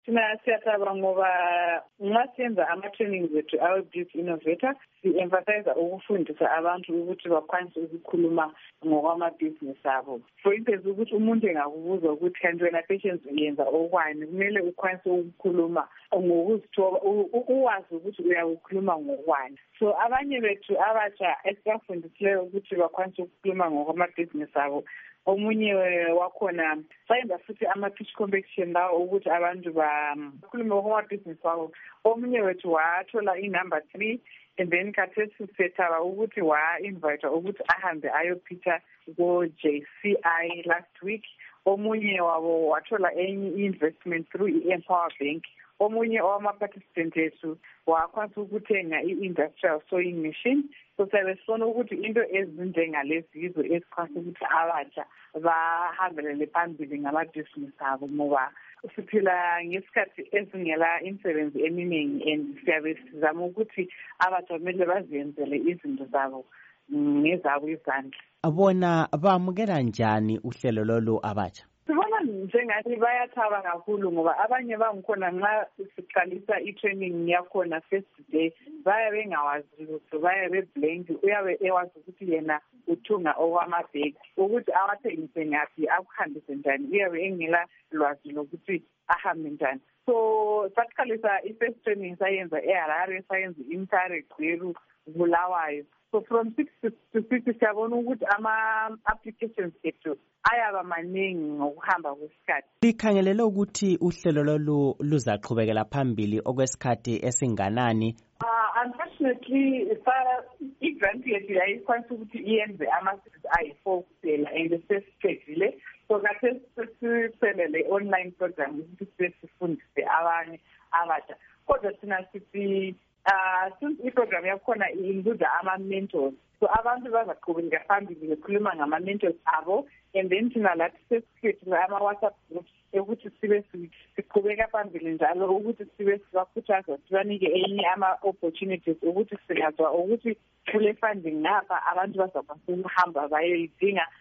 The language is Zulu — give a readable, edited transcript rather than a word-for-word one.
Thina siyacabanga ngoba nxa senza ama-trainings ethu awe-Youth Innovator, si-emphasize ukufundisa abantu ukuthi bakwanise ukukhuluma ngokwamabhizinisi abo. For instance, ukuthi umuntu engakubuza ukuthi kanti wena Patience uyenza okwani, kumele ukwanise ukukhuluma ngokuzithoba, uwazi ukuthi uyakukhuluma ngokwani. So abanye bethu abatsha esibafundisileyo ukuthi bakwanise ukukhuluma ngokwamabhizinisi abo, omunye wakhona sayenza futhi ama-pitch competition lawo ukuthi abantu bakhulume ngokwamabhizinisi wabo. Omunye wethu wathola i-number 3 and then khathesi sethaba ukuthi wa-invite ukuthi ahambe ayopitcha ko-JCI last week. Omunye wabo wathola enye investment through i-Empower Bank. Omunye owama-participant ethu wakwanisa ukuthenga i-industrial sewing machine. So siyabe sifuna ukuthi into ezinjengalezi yizo ezikwanisa ukuthi abatsha bahambelele phambili ngamabhizinisi abo, ngoba siphila ngesikhathi ezingela imisebenzi eminingi and siyabe sizama ukuthi abatsha kumele bazenzele izinto zabo ngezabo izandla. Bona bamukela njani uhlelo lolu abatsha? Sibona njengathi bayathaba kakhulu ngoba abanye bangikhona nxa siqalisa i-training yakhona first day bayabe bengawazi lutho, bayabe beblank. Uyabe ewazi ukuthi yena uthunga okwamabhegi, ukuthi awathengise ngaphi, akuhambise njani, uyabe engela lwazi lokuthi ahambe njani. So saqalisa i-first training sayenza eHarare, sayenza iMtare, Gweru, Bulawayo. So from 6 to 50 siyabona ukuthi ama-applications ethu ayaba maningi ngokuhamba kwesikhathi. Likhangelele ukuthi uhlelo lolu luzaqhubekela phambili okwesikhathi esinganani? Unfortunately, i-grant yethu yayikwanisa ukuthi iyenze ama-6 ayi-4 kuphela and sesiqedile. So khathesi sesiphelele online program ukuthi sifundise abanye abatsha. Kodwa thina sithi since i-program yakhona include ama-mentors, so abantu bazaqhubeka phambili bekhuluma ngama-mentors abo, and then thina lathi sesikhethile ama-WhatsApp groups ukuthi sibe siqhubeka phambili njalo ukuthi sibe sibakhuthaza sibanike enye ama-opportunities ukuthi singazwa ukuthi kule funding ngapha abantu bazakwazi ukuhamba bayoyidinga